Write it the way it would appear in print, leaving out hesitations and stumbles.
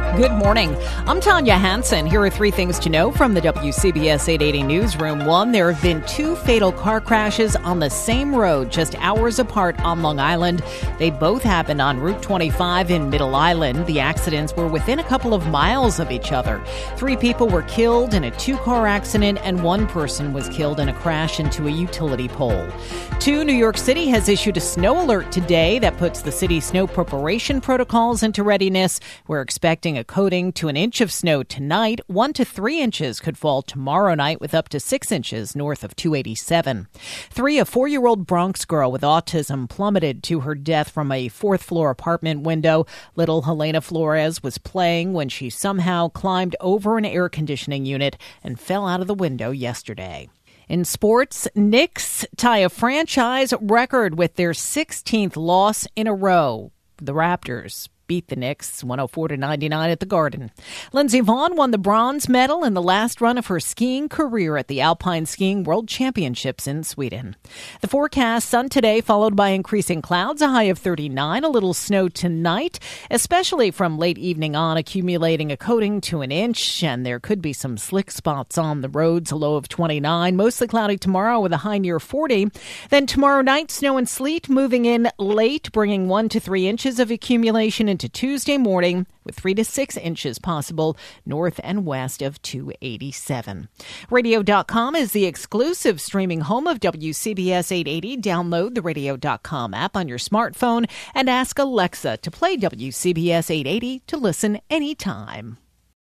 Good morning. I'm Tanya Hansen. Here are three things to know from the WCBS 880 Newsroom. One, there have been two fatal car crashes on the same road just hours apart on Long Island. They both happened on Route 25 in Middle Island. The accidents were within a couple of miles of each other. 3 people were killed in a 2-car accident, and 1 person was killed in a crash into a utility pole. 2, New York City has issued a snow alert today that puts the city's snow preparation protocols into readiness. We're expecting a coating to an inch of snow tonight. 1 to 3 inches could fall tomorrow night, with up to 6 inches north of 287. 3, a 4-year-old Bronx girl with autism plummeted to her death from a 4th-floor apartment window. Little Helena Flores was playing when she somehow climbed over an air conditioning unit and fell out of the window yesterday. In sports, Knicks tie a franchise record with their 16th loss in a row. The Raptors beat the Knicks 104-99 at the Garden. Lindsey Vonn won the bronze medal in the last run of her skiing career at the Alpine Skiing World Championships in Sweden. The forecast: sun today, followed by increasing clouds, a high of 39, a little snow tonight, especially from late evening on, accumulating a coating to an inch, and there could be some slick spots on the roads, a low of 29. Mostly cloudy tomorrow with a high near 40. Then tomorrow night, snow and sleet moving in late, bringing 1 to 3 inches of accumulation into Tuesday morning, with 3 to 6 inches possible north and west of 287. Radio.com is the exclusive streaming home of WCBS 880. Download the Radio.com app on your smartphone and ask Alexa to play WCBS 880 to listen anytime.